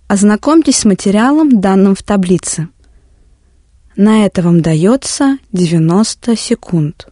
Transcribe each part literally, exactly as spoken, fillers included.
Ознакомьтесь с материалом, данным в таблице. На это вам дается девяносто секунд.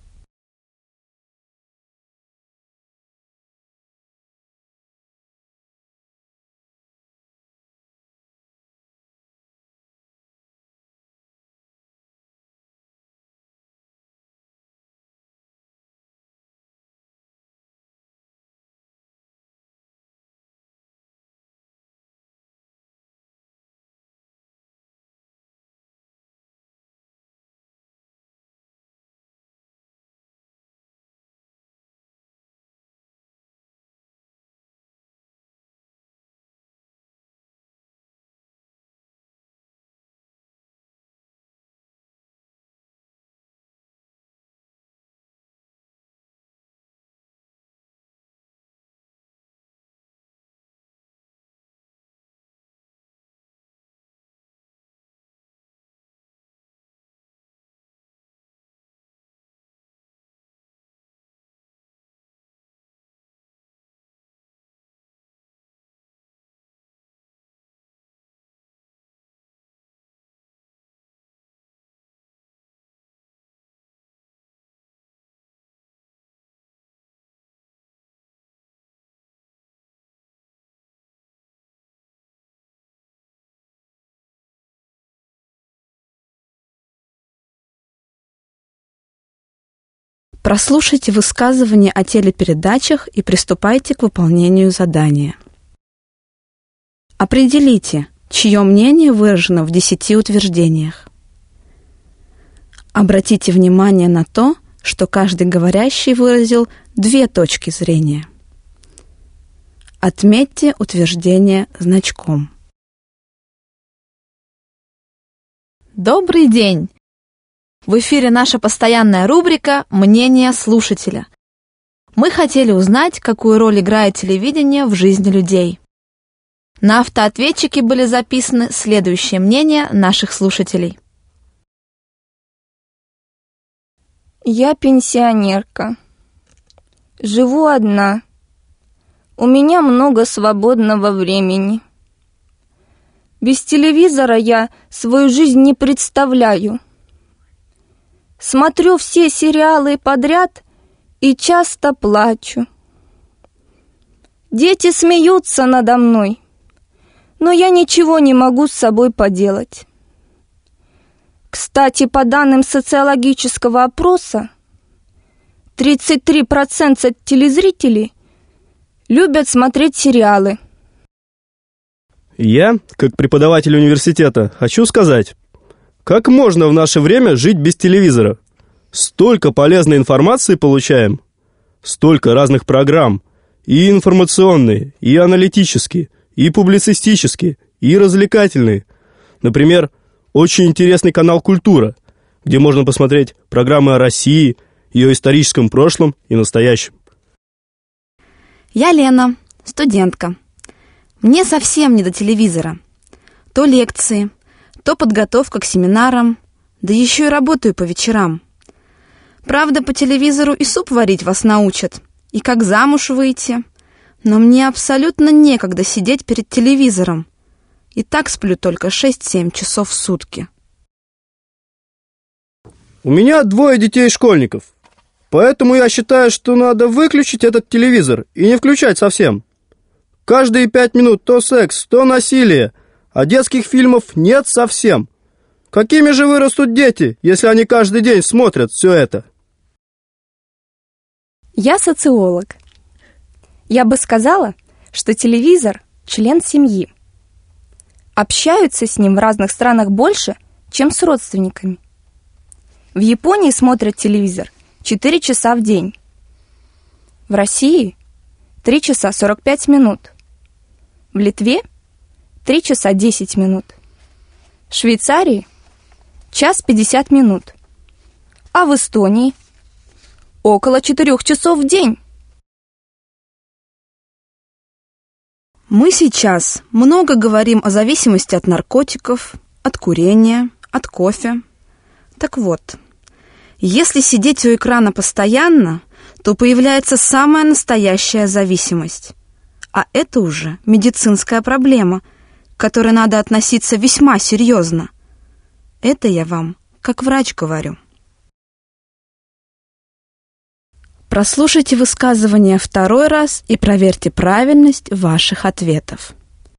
Прослушайте высказывания о телепередачах и приступайте к выполнению задания. Определите, чье мнение выражено в десяти утверждениях. Обратите внимание на то, что каждый говорящий выразил две точки зрения. Отметьте утверждение значком. Добрый день! В эфире наша постоянная рубрика «Мнение слушателя». Мы хотели узнать, какую роль играет телевидение в жизни людей. На автоответчике были записаны следующие мнения наших слушателей. Я пенсионерка. Живу одна. У меня много свободного времени. Без телевизора я свою жизнь не представляю. Смотрю все сериалы подряд и часто плачу. Дети смеются надо мной, но я ничего не могу с собой поделать. Кстати, по данным социологического опроса, тридцать три процента телезрителей любят смотреть сериалы. Я, как преподаватель университета, хочу сказать, как можно в наше время жить без телевизора? Столько полезной информации получаем, столько разных программ, и информационные, и аналитические, и публицистические, и развлекательные. Например, очень интересный канал «Культура», где можно посмотреть программы о России, ее историческом прошлом и настоящем. Я Лена, студентка. Мне совсем не до телевизора. То лекции, то подготовка к семинарам, да еще и работаю по вечерам. Правда, по телевизору и суп варить вас научат, и как замуж выйти, но мне абсолютно некогда сидеть перед телевизором. И так сплю только шесть-семь часов в сутки. У меня двое детей-школьников, поэтому я считаю, что надо выключить этот телевизор и не включать совсем. Каждые пять минут то секс, то насилие, а детских фильмов нет совсем. Какими же вырастут дети, если они каждый день смотрят все это? Я социолог. Я бы сказала, что телевизор – член семьи. Общаются с ним в разных странах больше, чем с родственниками. В Японии смотрят телевизор четыре часа в день. В России – три часа сорок пять минут. В Литве – три часа десять минут. В Швейцарии – час пятьдесят минут. А в Эстонии – около четырех часов в день. Мы сейчас много говорим о зависимости от наркотиков, от курения, от кофе. Так вот, если сидеть у экрана постоянно, то появляется самая настоящая зависимость. А это уже медицинская проблема, к которой надо относиться весьма серьезно. Это я вам как врач говорю. Прослушайте высказывание второй раз и проверьте правильность ваших ответов.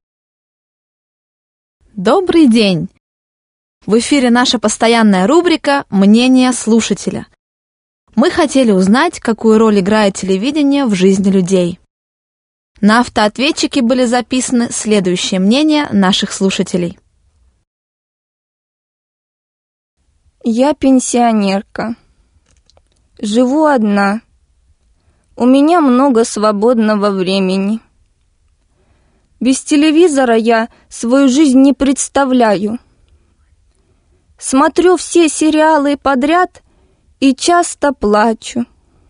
Добрый день! В эфире наша постоянная рубрика «Мнение слушателя». Мы хотели узнать, какую роль играет телевидение в жизни людей. На автоответчике были записаны следующие мнения наших слушателей. Я пенсионерка. Живу одна. У меня много свободного времени. Без телевизора я свою жизнь не представляю. Смотрю все сериалы подряд и часто плачу.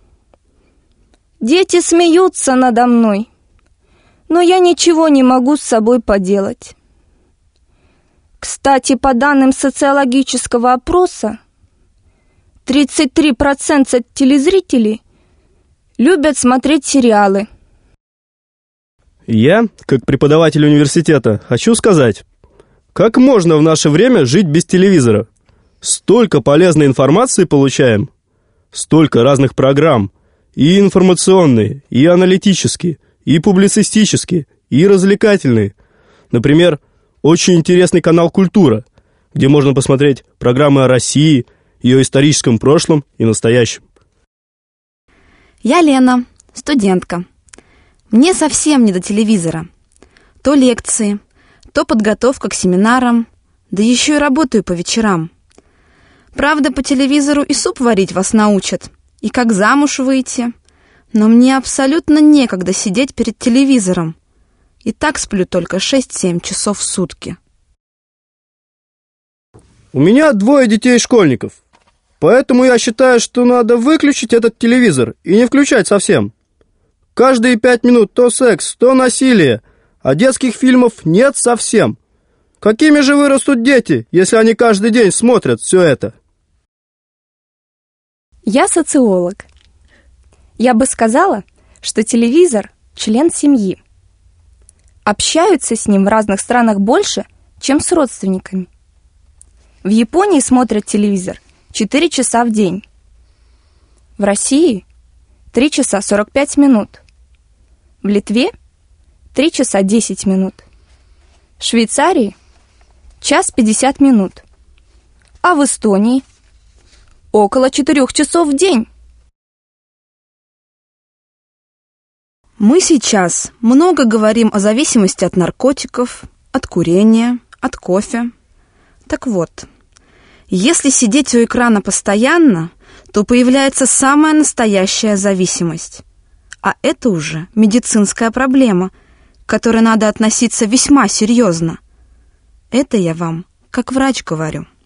Дети смеются надо мной, но я ничего не могу с собой поделать. Кстати, по данным социологического опроса, тридцать три процента телезрителей любят смотреть сериалы. Я, как преподаватель университета, хочу сказать, как можно в наше время жить без телевизора? Столько полезной информации получаем, столько разных программ, и информационные, и аналитические, и публицистические, и развлекательные. Например, очень интересный канал «Культура», где можно посмотреть программы о России, ее историческом прошлом и настоящем. Я Лена, студентка. Мне совсем не до телевизора. То лекции, то подготовка к семинарам, да еще и работаю по вечерам. Правда, по телевизору и суп варить вас научат, и как замуж выйти. Но мне абсолютно некогда сидеть перед телевизором. И так сплю только шесть-семь часов в сутки. У меня двое детей-школьников, поэтому я считаю, что надо выключить этот телевизор и не включать совсем. Каждые пять минут то секс, то насилие, а детских фильмов нет совсем. Какими же вырастут дети, если они каждый день смотрят все это? Я социолог. Я бы сказала, что телевизор – член семьи. Общаются с ним в разных странах больше, чем с родственниками. В Японии смотрят телевизор четыре часа в день. В России – три часа сорок пять минут. В Литве – три часа десять минут. В Швейцарии – час пятьдесят минут. А в Эстонии – около четырех часов в день. Мы сейчас много говорим о зависимости от наркотиков, от курения, от кофе. Так вот, если сидеть у экрана постоянно, то появляется самая настоящая зависимость. А это уже медицинская проблема, к которой надо относиться весьма серьезно. Это я вам как врач говорю.